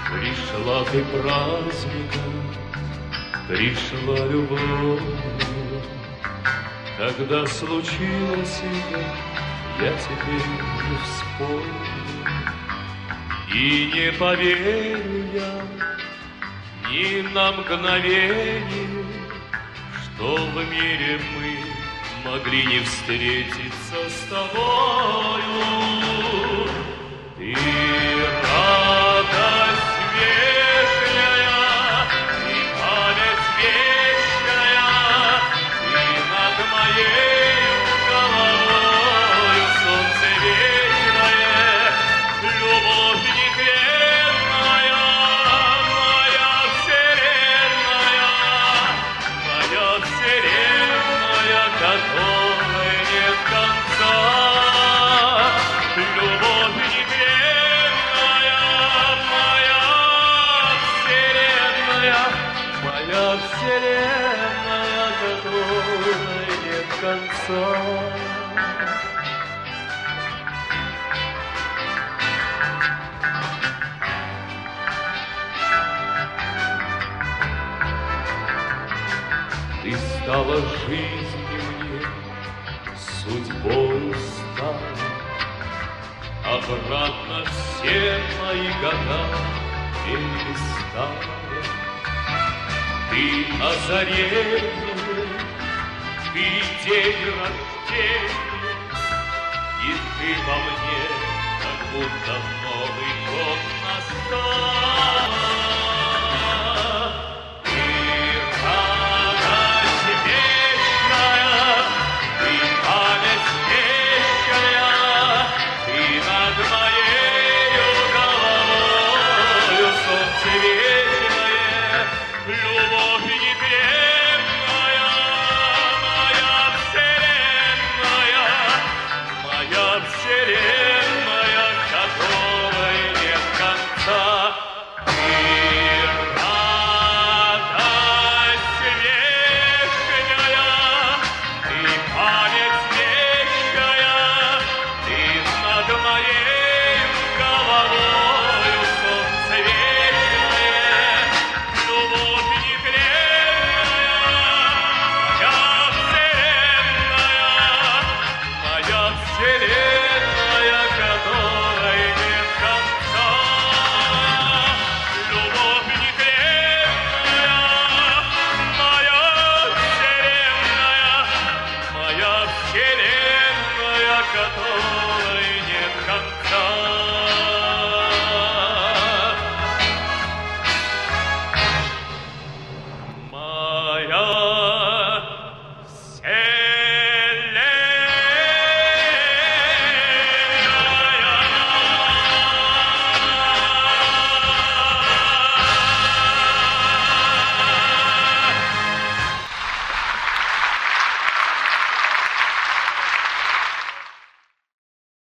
Пришла ты праздником, пришла любовь. Когда случилось это, я теперь не вспомню. И не поверю я ни на мгновение, что в мире мы могли не встретиться с тобою. Ты радость вечная, ты память вечная, ты над моей головою солнце вечное, любовь нетленная, моя вселенная, которой нет конца. Любовь нетленная, моя вселенная, которой нет конца. Ты стала жизнью мне, судьбою стала, обратно все мои года перестала. Ты озарение, ты день рождения, и ты во мне, как будто в Новый год